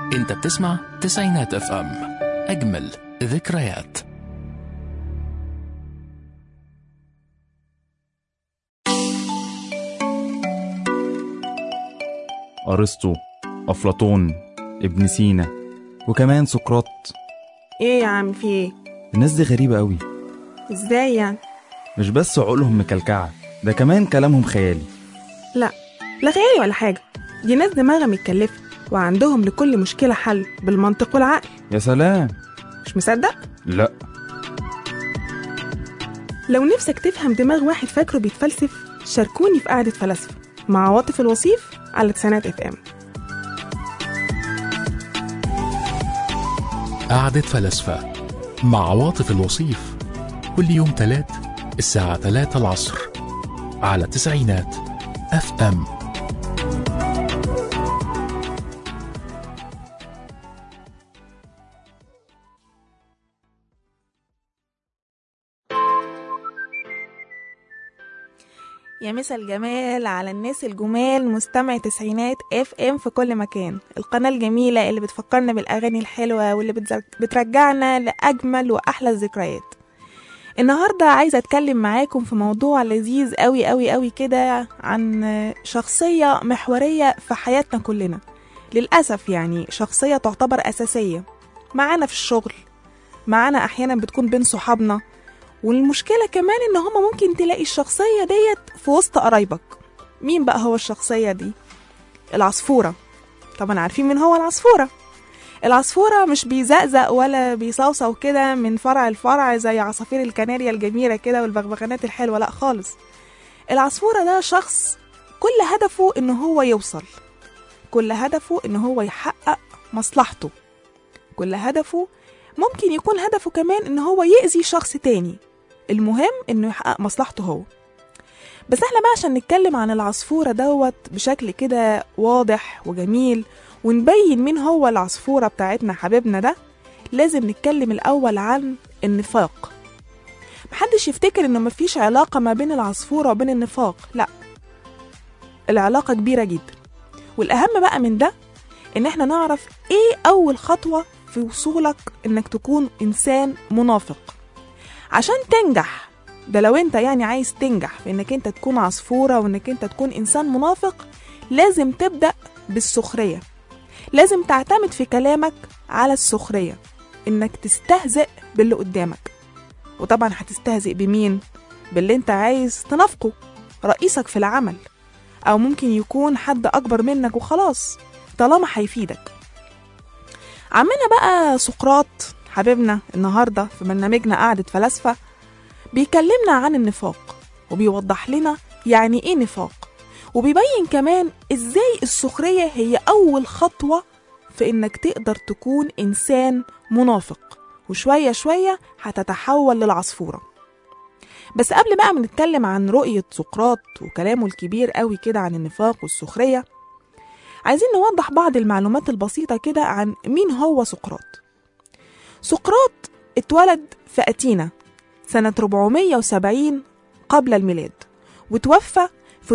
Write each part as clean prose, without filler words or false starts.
انت بتسمع تسعينات اف ام، اجمل ذكريات. أرسطو، أفلاطون، ابن سينا، وكمان سقراط. ايه يا عم في ايه؟ الناس دي غريبة قوي. ازاي يعني؟ مش بس عقولهم مكلكعة، ده كمان كلامهم خيالي. لا خيالي ولا حاجة، دي ناس دماغها متكلفة وعندهم لكل مشكلة حل بالمنطق والعقل. يا سلام. مش مصدق؟ لا. لو نفسك تفهم دماغ واحد فاكره بيتفلسف، شاركوني في قعدة فلاسفة مع عواطف الوصيف على تسعينات اف ام. قعدة فلاسفة مع عواطف الوصيف كل يوم 3 الساعة 3 العصر على تسعينات اف ام. يا مسا الجمال على الناس الجمال مستمع تسعينات اف ام في كل مكان، القناة الجميلة اللي بتفكرنا بالأغاني الحلوة واللي بترجعنا لأجمل وأحلى الذكريات. النهاردة عايزة أتكلم معاكم في موضوع لذيذ قوي قوي قوي كده، عن شخصية محورية في حياتنا كلنا. للأسف يعني شخصية تعتبر أساسية معانا في الشغل، معانا أحيانا بتكون بين صحابنا، والمشكلة كمان إن هما ممكن تلاقي الشخصية ديت في وسط قرايبك. مين بقى هو الشخصية دي؟ العصفورة. طبعا عارفين من هو العصفورة. العصفورة مش بيزقزق ولا بيصوصو كده من فرع لفرع زي عصافير الكناريا الجميلة كده والبغبغانات الحلوة، لا خالص. العصفورة ده شخص كل هدفه إن هو يوصل، كل هدفه إن هو يحقق مصلحته، كل هدفه ممكن يكون هدفه كمان إن هو يأذي شخص تاني، المهم إنه يحقق مصلحته هو. بس احنا بقى عشان نتكلم عن العصفورة دوت بشكل كده واضح وجميل ونبين مين هو العصفورة بتاعتنا حبيبنا ده، لازم نتكلم الأول عن النفاق. محدش يفتكر إنه مفيش علاقة ما بين العصفورة وبين النفاق، لا، العلاقة كبيرة جدا. والأهم بقى من ده إن احنا نعرف إيه أول خطوة في وصولك إنك تكون إنسان منافق عشان تنجح. ده لو انت يعني عايز تنجح في إنك انت تكون عصفورة وإنك انت تكون إنسان منافق، لازم تبدأ بالسخرية. لازم تعتمد في كلامك على السخرية، إنك تستهزئ باللي قدامك. وطبعا هتستهزئ بمين؟ باللي انت عايز تنافقه، رئيسك في العمل، أو ممكن يكون حد أكبر منك وخلاص طالما هيفيدك. عمنا بقى سقراط حبيبنا النهاردة في برنامجنا قعدة فلاسفة بيكلمنا عن النفاق، وبيوضح لنا يعني ايه نفاق، وبيبين كمان ازاي السخرية هي أول خطوة في إنك تقدر تكون إنسان منافق، وشوية شوية هتتحول للعصفورة. بس قبل بقى ما نتكلم عن رؤية سقراط وكلامه الكبير قوي كده عن النفاق والسخرية، عايزين نوضح بعض المعلومات البسيطة كده عن مين هو سقراط. سقراط اتولد في أثينا سنة 470 قبل الميلاد، وتوفى في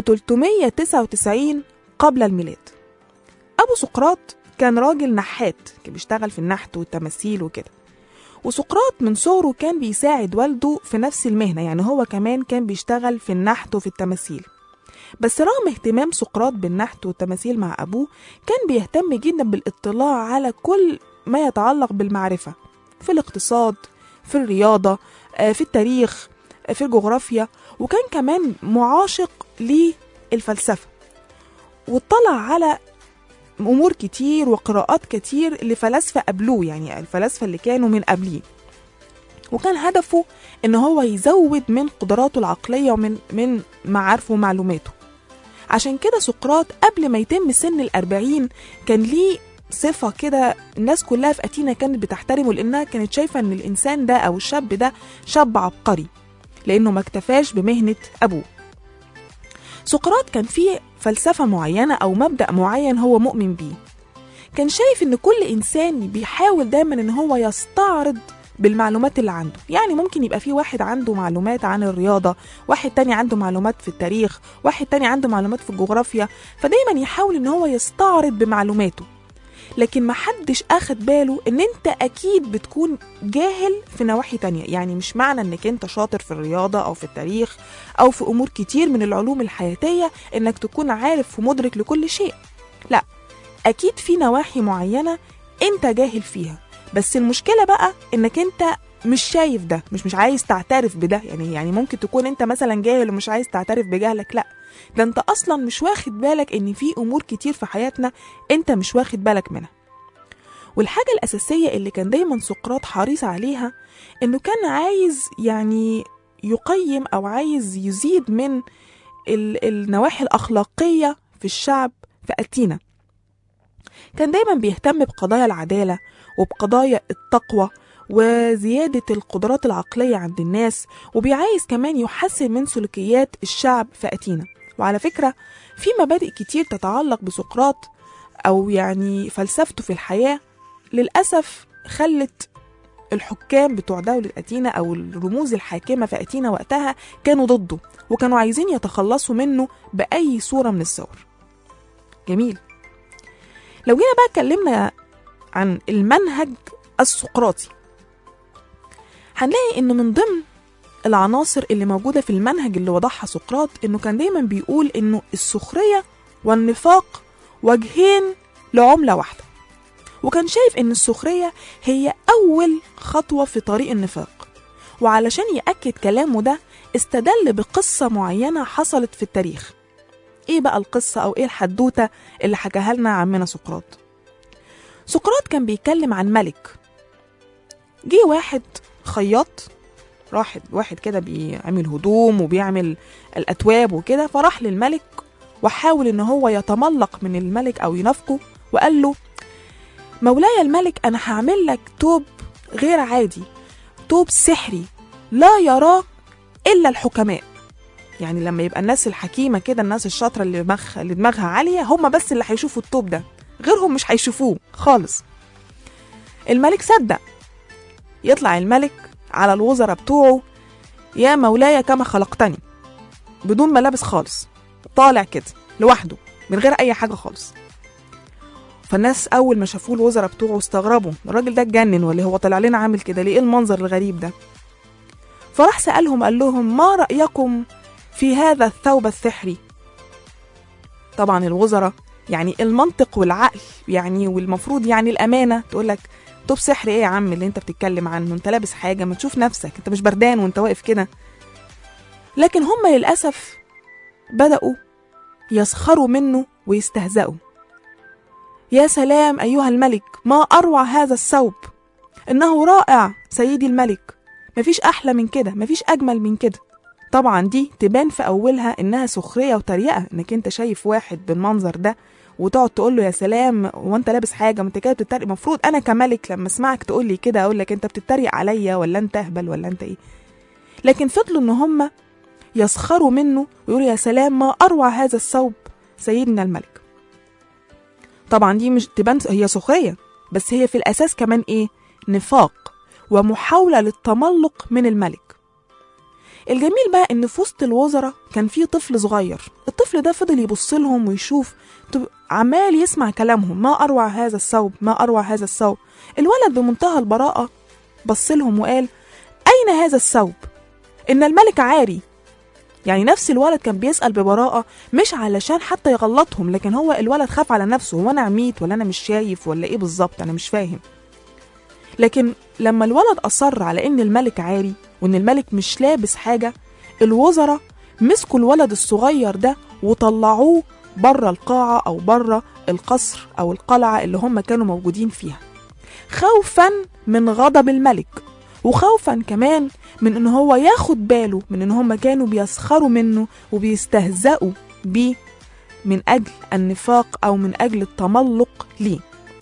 399 قبل الميلاد. أبو سقراط كان راجل نحات، كان بيشتغل في النحت والتماثيل وكده. وسقراط من صغره كان بيساعد والده في نفس المهنة، يعني هو كمان كان بيشتغل في النحت وفي التماثيل. بس رغم اهتمام سقراط بالنحت والتماثيل مع أبوه، كان بيهتم جدا بالاطلاع على كل ما يتعلق بالمعرفة في الاقتصاد، في الرياضة، في التاريخ، في الجغرافيا، وكان كمان معاشق للفلسفة، واطلع على أمور كتير وقراءات كتير لفلاسفة قبلوه، يعني الفلاسفة اللي كانوا من قبليه. وكان هدفه إن هو يزود من قدراته العقلية ومن معارفه ومعلوماته. عشان كده سقراط قبل ما يتم سن 40 كان ليه صفة كده الناس كلها في أثينا كانت بتحترمه، لأنها كانت شايفة إن الإنسان ده أو الشاب ده شاب عبقري، لأنه ما اكتفاش بمهنة أبوه. سقراط كان فيه فلسفة معينة أو مبدأ معين هو مؤمن بيه. كان شايف إن كل إنسان بيحاول دايما إن هو يستعرض بالمعلومات اللي عنده. يعني ممكن يبقى فيه واحد عنده معلومات عن الرياضة، واحد تاني عنده معلومات في التاريخ، واحد تاني عنده معلومات في الجغرافيا، فدايما يحاول إن هو يستعرض بمعلوماته. لكن محدش أخد باله إن أنت أكيد بتكون جاهل في نواحي تانية. يعني مش معنى إنك أنت شاطر في الرياضة أو في التاريخ أو في أمور كتير من العلوم الحياتية إنك تكون عارف ومدرك لكل شيء، لا، أكيد في نواحي معينة أنت جاهل فيها. بس المشكلة بقى إنك أنت مش شايف ده، مش عايز تعترف بده. يعني ممكن تكون أنت مثلا جاهل ومش عايز تعترف بجهلك، لا، ده أنت أصلا مش واخد بالك إن في أمور كتير في حياتنا أنت مش واخد بالك منها. والحاجة الأساسية اللي كان دايما سقراط حريص عليها إنه كان عايز يعني يقيم أو عايز يزيد من النواحي الأخلاقية في الشعب في أثينا. كان دايما بيهتم بقضايا العدالة وبقضايا التقوى وزيادة القدرات العقلية عند الناس، وبيعايز كمان يحسن من سلوكيات الشعب في أثينا. وعلى فكرة في مبادئ كتير تتعلق بسقراط أو يعني فلسفته في الحياة للأسف خلت الحكام بتوع دولة أثينا أو الرموز الحاكمة في أثينا وقتها كانوا ضده، وكانوا عايزين يتخلصوا منه بأي صورة من الصور. جميل. لو جينا بقى اتكلمنا عن المنهج السقراطي، هنلاقي إنه من ضمن العناصر اللي موجودة في المنهج اللي وضعها سقراط إنه كان دايما بيقول إنه السخرية والنفاق وجهين لعملة واحدة، وكان شايف إن السخرية هي أول خطوة في طريق النفاق. وعلشان يأكد كلامه ده استدل بقصة معينة حصلت في التاريخ. إيه بقى القصة أو إيه الحدوتة اللي حكاها لنا عمنا سقراط؟ سقراط كان بيتكلم عن ملك. جه واحد خياط، واحد كده بيعمل هدوم وبيعمل الأتواب وكده، فراح للملك وحاول إن هو يتملق من الملك أو ينافقه، وقال له: مولاي الملك، أنا هعمل لك توب غير عادي، توب سحري لا يراه إلا الحكماء. يعني لما يبقى الناس الحكيمة كده، الناس الشاطرة اللي دماغها عالية، هم بس اللي هيشوفوا التوب ده، غيرهم مش هيشوفوه خالص. الملك صدق. يطلع الملك على الوزراء بتوعه: يا مولاي كما خلقتني، بدون ملابس خالص، طالع كده لوحده من غير أي حاجة خالص. فالناس أول ما شافوه الوزراء بتوعه استغربوا، الراجل ده اتجنن ولا هو طلع لنا عامل كده ليه؟ إيه المنظر الغريب ده؟ فراح سألهم، قال لهم: ما رأيكم في هذا الثوب السحري؟ طبعا الوزراء يعني المنطق والعقل يعني والمفروض يعني الأمانة تقول لك: توب سحر ايه يا عم اللي انت بتتكلم عنه؟ انت لابس حاجة، ما تشوف نفسك، انت مش بردان وانت واقف كده. لكن هم للأسف بدأوا يسخروا منه ويستهزئوا. يا سلام أيها الملك، ما أروع هذا الثوب، إنه رائع سيدي الملك، مفيش أحلى من كده، مفيش أجمل من كده. طبعا دي تبان في أولها إنها سخرية وتريقة، إنك انت شايف واحد بالمنظر ده وتقعد تقول له يا سلام وانت لابس حاجه، ما انت كده بتتريق. المفروض انا كملك لما اسمعك تقول لي كده اقول لك انت بتتريق عليا ولا انت اهبل ولا انت ايه. لكن فضلوا ان هم يسخروا منه ويقولوا يا سلام ما اروع هذا الثوب سيدنا الملك. طبعا دي مش تبان هي سخريه، بس هي في الاساس كمان ايه؟ نفاق ومحاوله للتملق من الملك. الجميل بقى ان في وسط الوزراء كان في طفل صغير. الطفل ده فضل يبص لهم ويشوف، عمال يسمع كلامهم: ما أروع هذا الثوب، ما أروع هذا الثوب. الولد بمنتهى البراءة بص لهم وقال: أين هذا الثوب؟ إن الملك عاري. يعني نفس الولد كان بيسأل ببراءة، مش علشان حتى يغلطهم، لكن هو الولد خاف على نفسه، هو أنا عميت ولا أنا مش شايف ولا إيه بالظبط، أنا مش فاهم. لكن لما الولد أصر على إن الملك عاري وإن الملك مش لابس حاجة، الوزراء مسكوا الولد الصغير ده وطلعوه بره القاعة أو بره القصر أو القلعة اللي هم كانوا موجودين فيها، خوفا من غضب الملك، وخوفا كمان من إن هو ياخد باله من إن هم كانوا بيسخروا منه وبيستهزئوا بيه من أجل النفاق أو من أجل التملق ليه.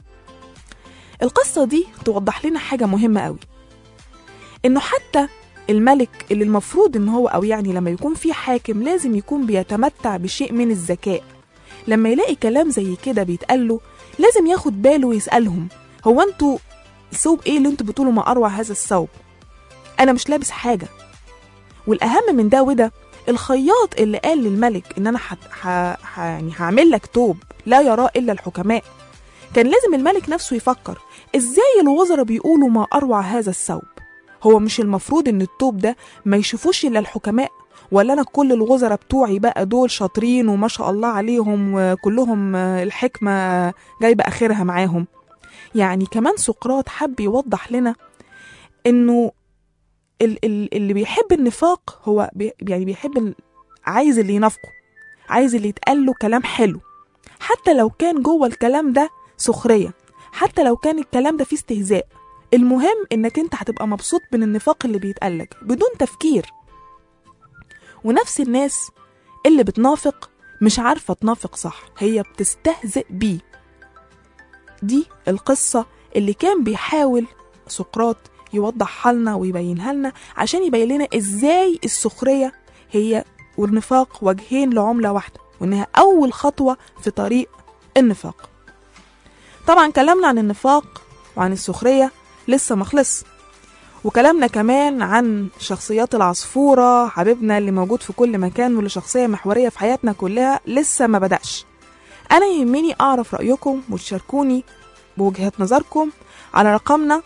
القصة دي توضح لنا حاجة مهمة قوي، إنه حتى الملك اللي المفروض إن هو أو يعني لما يكون في حاكم لازم يكون بيتمتع بشيء من الذكاء، لما يلاقي كلام زي كده بيتقاله لازم ياخد باله ويسألهم: هو انتوا ثوب ايه اللي انتوا بتقولوا ما أروع هذا الثوب؟ أنا مش لابس حاجة. والأهم من ده وده، الخياط اللي قال للملك إن أنا يعني هعمل لك توب لا يراه إلا الحكماء، كان لازم الملك نفسه يفكر ازاي الوزراء بيقولوا ما أروع هذا الثوب. هو مش المفروض ان الثوب ده ما يشوفوش الا الحكماء؟ ولا انا كل الوزراء بتوعي بقى دول شاطرين وما شاء الله عليهم وكلهم الحكمة جايبة اخرها معاهم؟ يعني كمان سقراط حب يوضح لنا انه اللي بيحب النفاق هو يعني بيحب عايز اللي ينافقه، عايز اللي يتقال له كلام حلو، حتى لو كان جوه الكلام ده سخرية، حتى لو كان الكلام ده فيه استهزاء. المهم انك انت هتبقى مبسوط من النفاق اللي بيتقالك بدون تفكير. ونفس الناس اللي بتنافق مش عارفة تنافق صح، هي بتستهزئ بيه. دي القصة اللي كان بيحاول سقراط يوضحها لنا ويبينها لنا عشان يبين لنا ازاي السخرية هي والنفاق وجهين لعملة واحدة، وانها اول خطوة في طريق النفاق. طبعا كلامنا عن النفاق وعن السخرية لسه مخلص، وكلامنا كمان عن شخصيات العصفورة حبيبنا اللي موجود في كل مكان واللي شخصية محورية في حياتنا كلها لسه ما بدأش. أنا يهمني أعرف رأيكم وتشاركوني بوجهة نظركم على رقمنا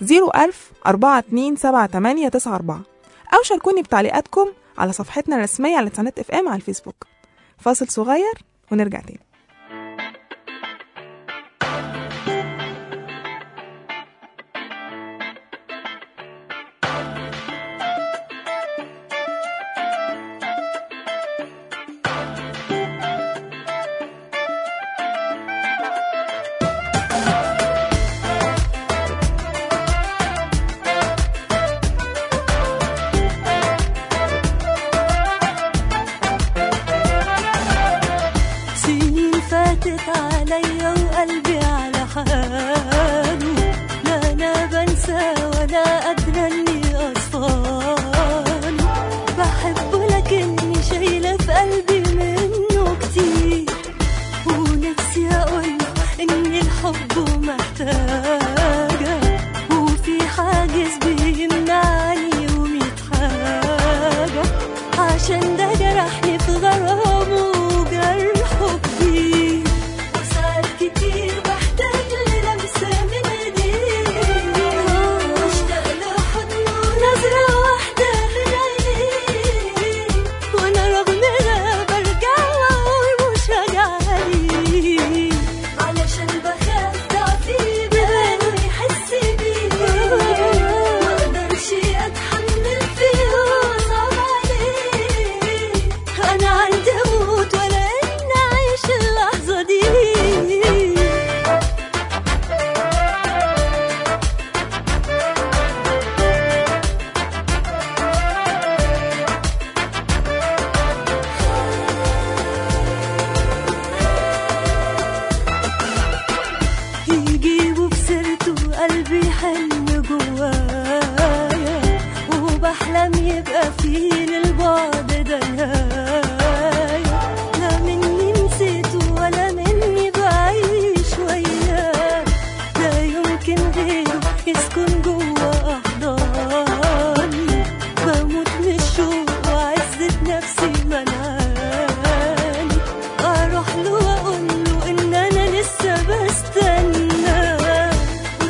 010427894، أو شاركوني بتعليقاتكم على صفحتنا الرسمية على تسعينات FM على الفيسبوك. فاصل صغير ونرجع تاني.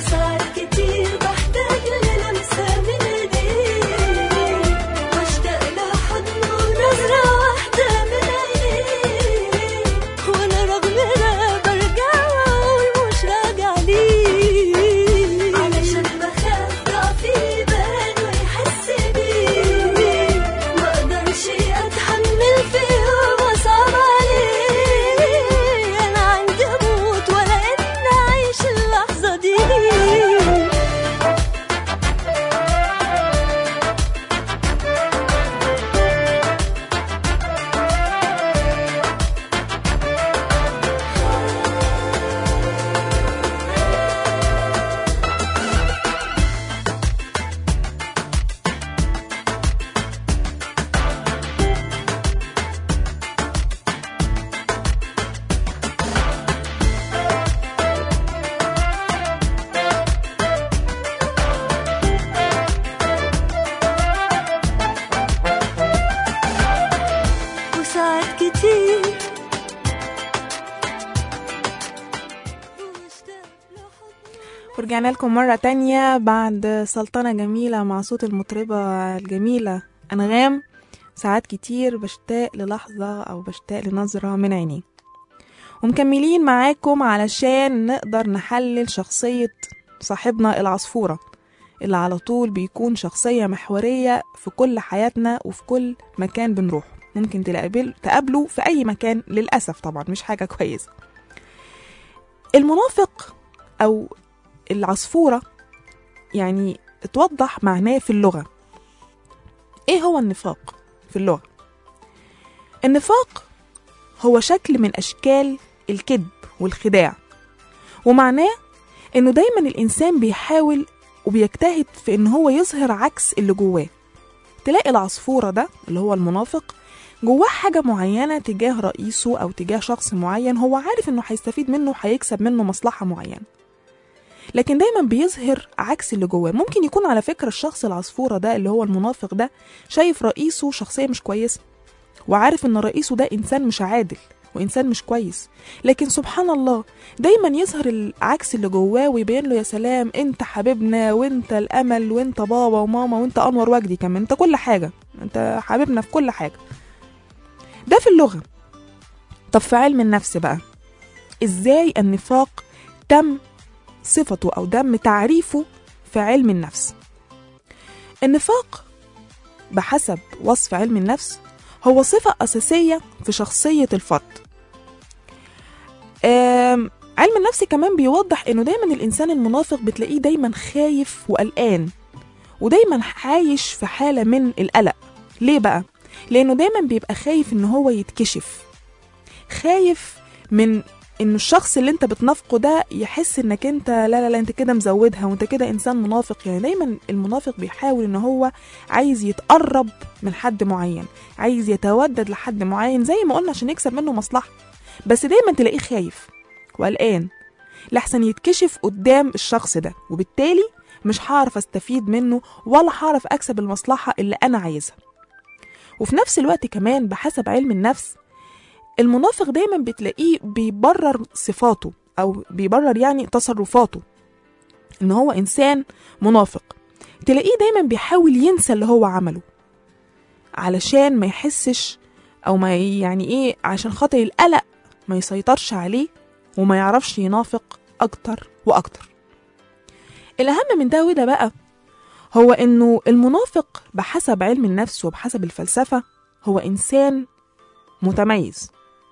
كتير بحتاج للمسة من ايديك، واشتاق ورجعنا لكم مرة تانية بعد سلطنة جميلة مع صوت المطربة الجميلة أنغام. ساعات كتير بشتاق للحظة أو بشتاق لنظرة من عينيه. ومكملين معاكم علشان نقدر نحلل شخصية صاحبنا العصفورة اللي على طول بيكون شخصية محورية في كل حياتنا وفي كل مكان بنروح. ممكن تقابله في أي مكان، للأسف طبعا مش حاجة كويسة. المنافق أو العصفورة يعني اتوضح معناه في اللغة. ايه هو النفاق في اللغة؟ النفاق هو شكل من أشكال الكذب والخداع، ومعناه انه دايما الإنسان بيحاول وبيجتهد في ان هو يظهر عكس اللي جواه. تلاقي العصفورة ده اللي هو المنافق جواه حاجة معينة تجاه رئيسه أو تجاه شخص معين، هو عارف انه هيستفيد منه وهيكسب منه مصلحة معينة، لكن دايما بيظهر عكس اللي جواه. ممكن يكون على فكرة الشخص العصفورة ده اللي هو المنافق ده شايف رئيسه شخصية مش كويسة، وعارف ان رئيسه ده إنسان مش عادل وإنسان مش كويس، لكن سبحان الله دايما يظهر العكس اللي جواه ويبين له يا سلام انت حبيبنا وانت الأمل وانت بابا وماما وانت أنور وجدي كمان، انت كل حاجة، انت حبيبنا في كل حاجة. ده في اللغة. طب في علم النفس بقى، ازاي النفاق تم صفته أو تم تعريفه في علم النفس؟ النفاق بحسب وصف علم النفس هو صفة أساسية في شخصية الفرد. علم النفس كمان بيوضح إنه دايما الإنسان المنافق بتلاقيه دايما خايف وقلقان، ودايما عايش في حالة من القلق. ليه بقى؟ لأنه دايما بيبقى خايف إنه هو يتكشف، خايف من إنه الشخص اللي انت بتنافقه ده يحس إنك انت لا انت كده مزودها وانت كده إنسان منافق. يعني دايما المنافق بيحاول إنه هو عايز يتقرب من حد معين، عايز يتودد لحد معين زي ما قلنا عشان يكسب منه مصلحة، بس دايما تلاقيه خايف وقلقان لحسن يتكشف قدام الشخص ده، وبالتالي مش هعرف استفيد منه ولا هعرف أكسب المصلحة اللي أنا عايزها. وفي نفس الوقت كمان بحسب علم النفس المنافق دايما بتلاقيه بيبرر صفاته أو بيبرر يعني تصرفاته إن هو إنسان منافق. تلاقيه دايما بيحاول ينسى اللي هو عمله علشان ما يحسش أو ما يعني إيه، عشان خاطر القلق ما يسيطرش عليه وما يعرفش ينافق أكتر وأكتر. الأهم من ده وده بقى هو إنه المنافق بحسب علم النفس وبحسب الفلسفة هو إنسان متميز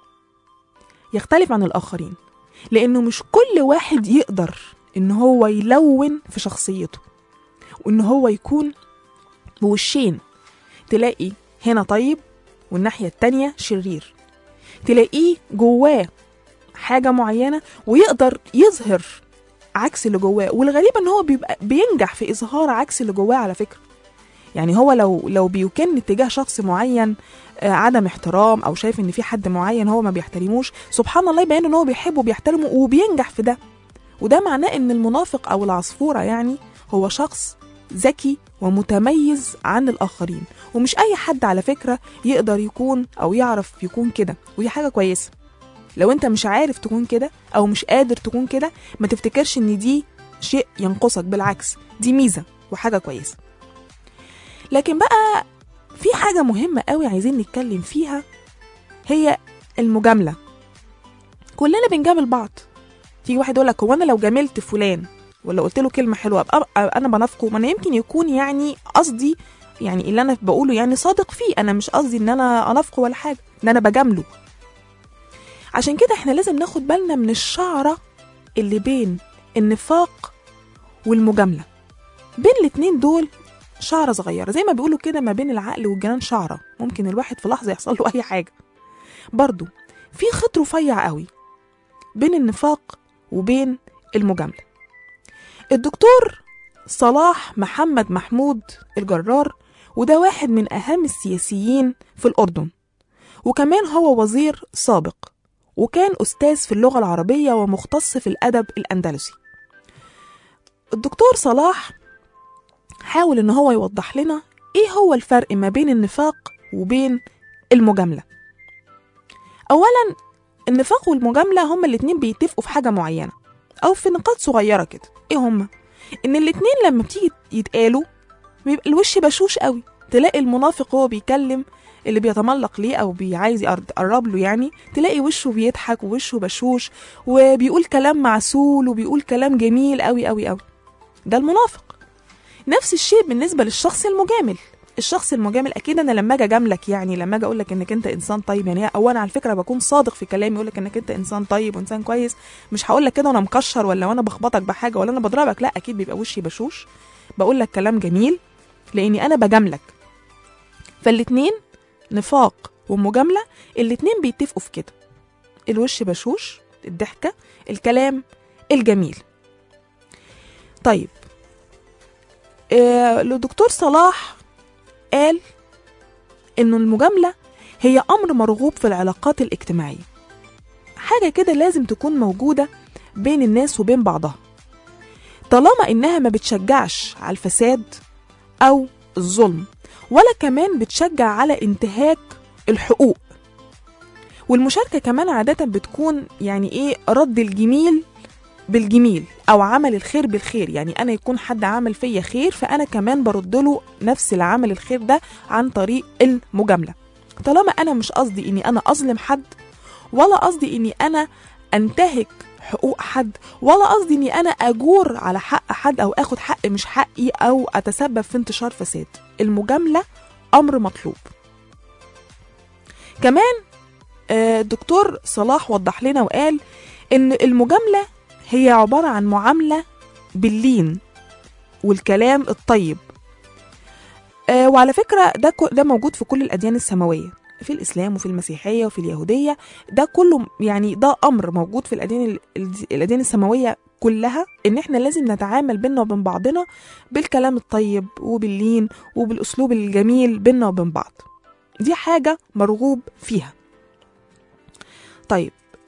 يختلف عن الآخرين، لأنه مش كل واحد يقدر إن هو يلون في شخصيته وإن هو يكون بوشين. تلاقي هنا طيب والناحية التانية شرير، تلاقيه جواه حاجة معينة ويقدر يظهر عكس اللي جواه، والغريب إن هو بيبقى بينجح في إظهار عكس اللي جواه على فكرة. يعني هو لو بيكن اتجاه شخص معين عدم احترام او شايف ان في حد معين هو ما بيحترموش، سبحان الله يبين ان هو بيحبه وبيحترمه وبينجح في ده. وده معناه ان المنافق او العصفورة يعني هو شخص ذكي ومتميز عن الاخرين، ومش اي حد على فكرة يقدر يكون او يعرف يكون كده، ودي حاجة كويسة. لو انت مش عارف تكون كده او مش قادر تكون كده ما تفتكرش ان دي شيء ينقصك، بالعكس دي ميزة وحاجة كويسة. لكن بقى في حاجة مهمة قوي عايزين نتكلم فيها، هي المجاملة. كلنا بنجامل بعض. تيجي واحد يقول لك هو انا لو جاملت فلان ولا قلت له كلمة حلوة أبقى انا بنافقه؟ ما انا يمكن يكون يعني قصدي يعني اللي انا بقوله يعني صادق فيه، انا مش قصدي ان انا انافقه ولا حاجة، ان انا بجامله. عشان كده احنا لازم ناخد بالنا من الشعرة اللي بين النفاق والمجاملة. بين الاتنين دول شعرة صغيرة، زي ما بيقولوا كده ما بين العقل والجنان شعرة، ممكن الواحد في لحظة يحصل له أي حاجة. برضو في خط رفيع قوي بين النفاق وبين المجاملة. الدكتور صلاح محمد محمود الجرار، وده واحد من أهم السياسيين في الأردن، وكمان هو وزير سابق، وكان أستاذ في اللغة العربية ومختص في الأدب الأندلسي. الدكتور صلاح حاول ان هو يوضح لنا ايه هو الفرق ما بين النفاق وبين المجاملة. اولا النفاق والمجاملة هما الاتنين بيتفقوا في حاجة معينة أو في نقاط صغيرة كده. إيه هما؟ إن الاتنين لما بتيجي يتقالوا بيبقى الوش بشوش قوي. تلاقي المنافق هو بيكلم اللي بيتملق ليه أو عايز يقرب له، يعني تلاقي وشه بيضحك ووشه بشوش وبيقول كلام معسول وبيقول كلام جميل قوي قوي قوي. ده المنافق. نفس الشيء بالنسبة للشخص المجامل. الشخص المجامل اكيد انا لما اجي اجاملك، يعني لما اجي اقول لك انك انت انسان طيب، يعني اولا على فكره بكون صادق في كلامي، اقول لك انك انت انسان طيب وانسان كويس. مش هقول لك كده وانا مكشر ولا وانا بخبطك بحاجه ولا انا بضربك، لا، اكيد بيبقى وشي بشوش، بقول لك كلام جميل لاني انا بجاملك. فالاتنين نفاق ومجامله الاتنين بيتفقوا في كده، الوش بشوش، الضحكه، الكلام الجميل. طيب الدكتور صلاح قال إنه المجاملة هي أمر مرغوب في العلاقات الاجتماعية، حاجة كده لازم تكون موجودة بين الناس وبين بعضها، طالما إنها ما بتشجعش على الفساد أو الظلم، ولا كمان بتشجع على انتهاك الحقوق. والمشاركة كمان عادة بتكون يعني إيه، رد الجميل بالجميل أو عمل الخير بالخير. يعني أنا يكون حد عمل فيا خير فأنا كمان برد له نفس العمل الخير ده عن طريق المجاملة، طالما أنا مش قصدي إني أنا أظلم حد، ولا قصدي إني أنا أنتهك حقوق حد، ولا قصدي إني أنا أجور على حق حد أو أخد حق مش حقي أو أتسبب في انتشار فساد. المجاملة أمر مطلوب. كمان الدكتور صلاح وضح لنا وقال إن المجاملة هي عبارة عن معاملة باللين والكلام الطيب. وعلى فكرة ده موجود في كل الأديان السماوية، في الإسلام وفي المسيحية وفي اليهودية، ده كله يعني ده أمر موجود في الأديان السماوية كلها، إن إحنا لازم نتعامل بينا وبين بعضنا بالكلام الطيب وباللين وبالأسلوب الجميل بينا وبين بعض. دي حاجة مرغوب فيها. طيب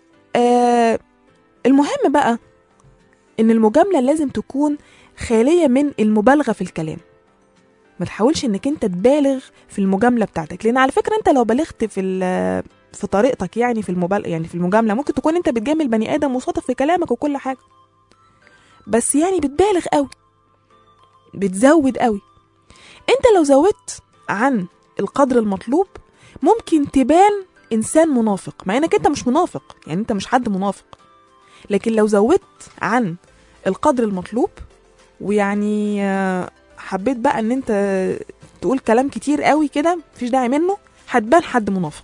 المهم بقى إن المجاملة لازم تكون خالية من المبالغة في الكلام. ما تحاولش إنك أنت تبالغ في المجاملة بتاعتك، لأن على فكرة أنت لو بالغت في طريقتك يعني في المجاملة ممكن تكون أنت بتجامل بني آدم وصادق في كلامك وكل حاجة، بس يعني بتبالغ قوي، بتزود قوي. أنت لو زودت عن القدر المطلوب ممكن تبان إنسان منافق، مع إنك أنت مش منافق، يعني أنت مش حد منافق. لكن لو زودت عن القدر المطلوب ويعني حبيت بقى ان انت تقول كلام كتير قوي كده مفيش داعي منه، هتبان حد منافق.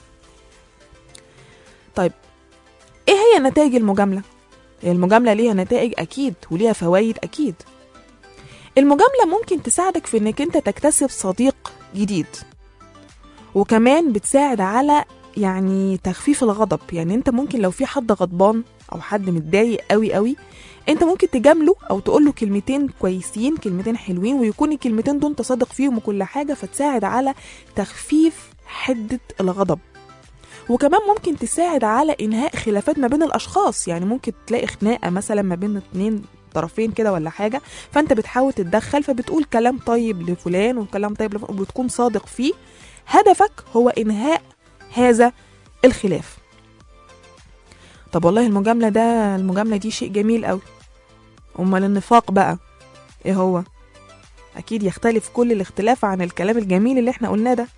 طيب ايه هي نتائج المجاملة؟ المجاملة ليها نتائج اكيد وليها فوائد اكيد. المجاملة ممكن تساعدك في انك انت تكتسب صديق جديد، وكمان بتساعد على يعني تخفيف الغضب. يعني انت ممكن لو في حد غضبان او حد متضايق قوي قوي، انت ممكن تجامله او تقوله كلمتين كويسين، كلمتين حلوين، ويكون الكلمتين دول تصادق فيهم وكل حاجة، فتساعد على تخفيف حدة الغضب. وكمان ممكن تساعد على انهاء خلافات ما بين الاشخاص. يعني ممكن تلاقي خناقة مثلا ما بين 2 طرفين كده ولا حاجة، فانت بتحاول تتدخل فبتقول كلام طيب لفلان وكلام طيب لفلان وبتكون صادق فيه. هدفك هو انهاء هذا الخلاف. طب والله المجاملة دي شيء جميل قوي. امال النفاق بقى ايه هو؟ اكيد يختلف كل الاختلاف عن الكلام الجميل اللي احنا قلناه ده.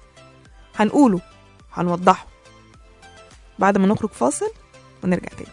هنوضحه بعد ما نخرج فاصل ونرجع تاني.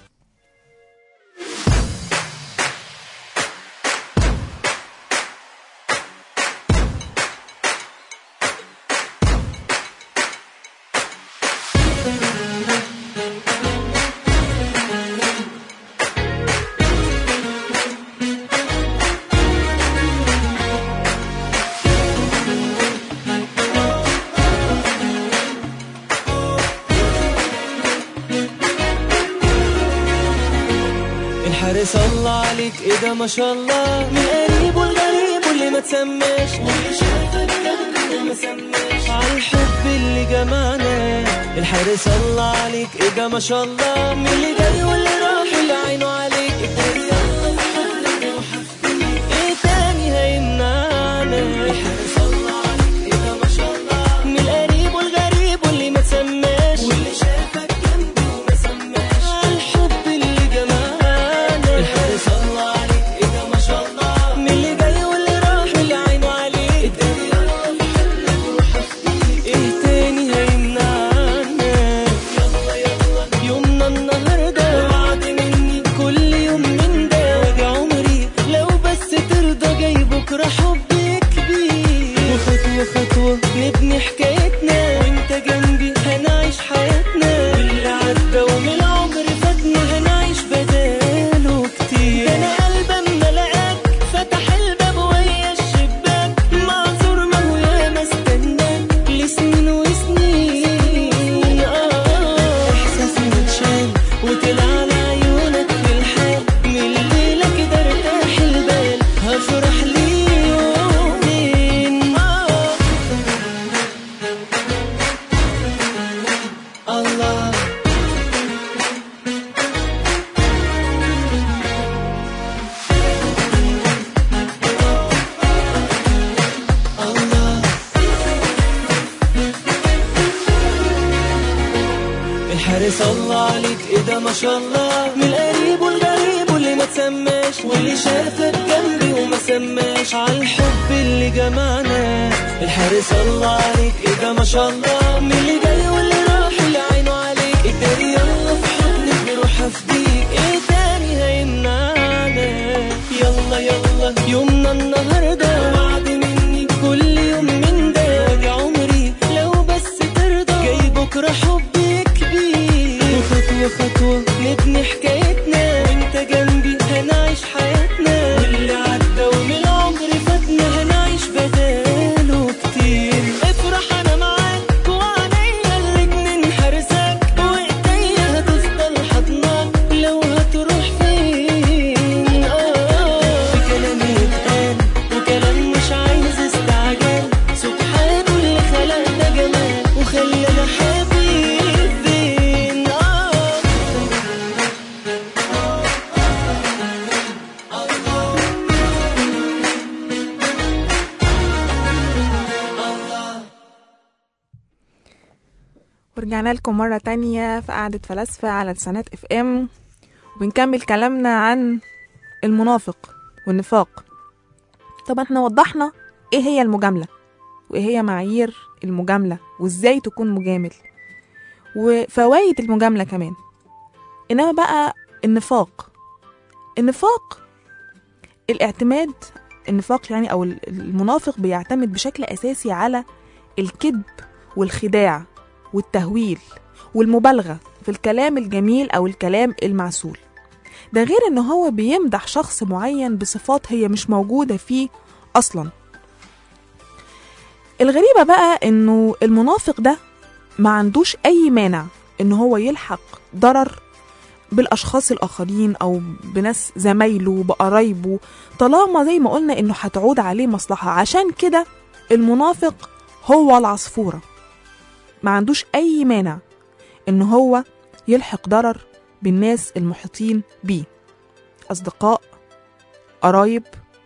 الحارس الله عليك ايه ده ما شاء الله، من قريب والغريب واللي ما تسماش، واللي شافك جنبي ما سماش، على الحب اللي جمعنا. الحارس الله عليك ايه ده ما شاء الله، من اللي جاي واللي راح واللي عينه عليك. يلا نحب وحبيبي ايه تاني هيمنعنا. الحارس الله عليك ايه ده ما شاء الله، من القريب والغريب واللي ما تسماش، واللي شافك جنبي وما سماش، على الحب اللي جمعنا. الله عليك ايه ده ما شاء الله، من القريب والغريب واللي ما تسماش، واللي شافك جنبي وما سماش، عالحب اللي جمعنا الحارس الله عليك ايه ده ما شاء الله، من اللي جاي واللي راح اللي عينه عليك، اتاري يلا في حضنك بروح افديك، ايه تاني هيمنعنا، يلا يلا يومنا النهارده وعد مني كل يوم من ده، وادي عمري لو بس ترضى، جاي بكره حبي كبير، وخطوه خطوه نبني حكايتنا، وانت جنبي هنعيش حياتنا، واللي عدى ومن العمر فاتنا هنعيش بداله كتير، افرح انا معاك وعليا الاتنين حارسك، وايديا هتفضل حضنك لو هتروح فين، في كلام يتقال وكلام مش عايز استعجال، سبحان اللي خلق ده جمال وخلانا حبيبين، ورجعنا لكم مرة تانية في قعدة فلاسفة على تسعينات اف ام، وبنكمل كلامنا عن المنافق والنفاق. طبعا احنا وضحنا ايه هي المجاملة وايه هي معايير المجاملة وازاي تكون مجامل وفوائد المجاملة كمان. انما بقى النفاق الاعتماد، النفاق يعني او المنافق بيعتمد بشكل اساسي على الكذب والخداع والتهويل والمبالغة في الكلام الجميل أو الكلام المعسول. ده غير إن هو بيمدح شخص معين بصفات هي مش موجودة فيه أصلا. الغريبة بقى إنه المنافق ده ما عندوش أي مانع إن هو يلحق ضرر بالأشخاص الآخرين أو بناس زمايله بقرايبه، طالما زي ما قلنا إنه هتعود عليه مصلحة. عشان كده المنافق هو العصفورة، ما عندوش أي مانع إن هو يلحق ضرر بالناس المحيطين بيه، أصدقاء، قرايب،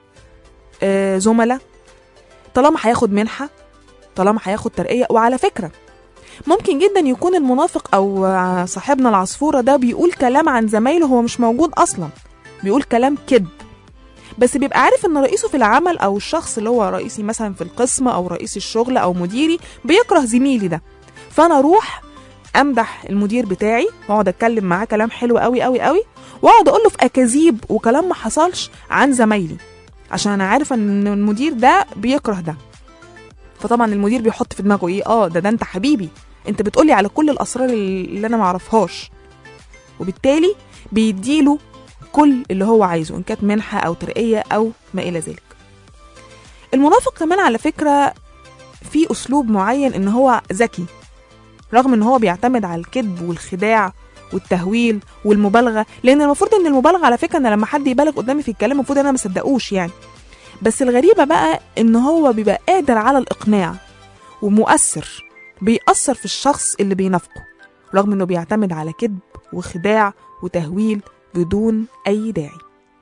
زملاء، طالما هياخد منحة، طالما هياخد ترقية. وعلى فكرة ممكن جدا يكون المنافق أو صاحبنا العصفورة ده بيقول كلام عن زمايله هو مش موجود أصلا، بيقول كلام كذب، بس بيبقى عارف ان رئيسه في العمل او الشخص اللي هو رئيسي مثلا في القسم او رئيس الشغل او مديري بيكره زميلي ده، فانا اروح امدح المدير بتاعي واقعد اتكلم معاه كلام حلو قوي قوي قوي، واقعد اقول له في اكاذيب وكلام ما حصلش عن زمايلي، عشان انا عارفه ان المدير ده بيكره ده. فطبعا المدير بيحط في دماغه ايه، ده انت حبيبي، انت بتقولي على كل الاسرار اللي انا ما اعرفهاش، وبالتالي بيديله كل اللي هو عايزه، ان كانت منحه او ترقيه او ما الى ذلك. المنافق كمان على فكره في اسلوب معين ان هو ذكي، رغم ان هو بيعتمد على الكذب والخداع والتهويل والمبالغه، لان المفروض ان المبالغه على فكره ان لما حد يبالغ قدامي في الكلام المفروض انا ما صدقوش يعني. بس الغريبه بقى ان هو بيبقى قادر على الاقناع ومؤثر، بيأثر في الشخص اللي بينافقه، رغم انه بيعتمد على كذب وخداع وتهويل بدون اي داعي.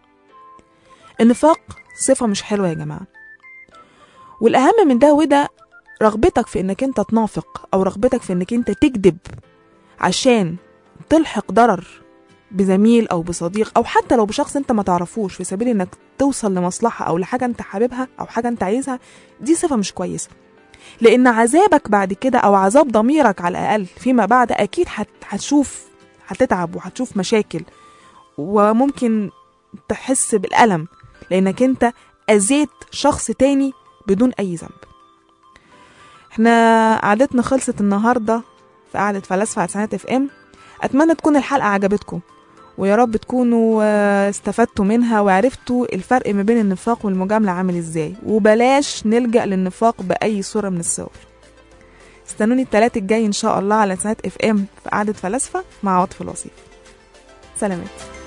النفاق صفه مش حلوه يا جماعه، والاهم من ده وده رغبتك في انك انت تنافق او رغبتك في انك انت تكذب عشان تلحق ضرر بزميل او بصديق او حتى لو بشخص انت ما تعرفوش في سبيل انك توصل لمصلحة او لحاجة انت حاببها او حاجة انت عايزها. دي صفة مش كويسة، لان عذابك بعد كده او عذاب ضميرك على الاقل فيما بعد اكيد هتتعب وهتشوف مشاكل وممكن تحس بالألم لانك انت اذيت شخص تاني بدون اي ذنب. احنا قعدتنا خلصت النهاردة في قعدة فلاسفة على تسعينات اف ام. اتمنى تكون الحلقة عجبتكم، ويا رب تكونوا استفدتوا منها وعرفتوا الفرق ما بين النفاق والمجاملة عامل ازاي، وبلاش نلجأ للنفاق بأي صورة من الصور. استنوني الثلاث الجاي ان شاء الله على تسعينات اف ام في قعدة فلاسفة مع عاطف الوصيف. سلامات.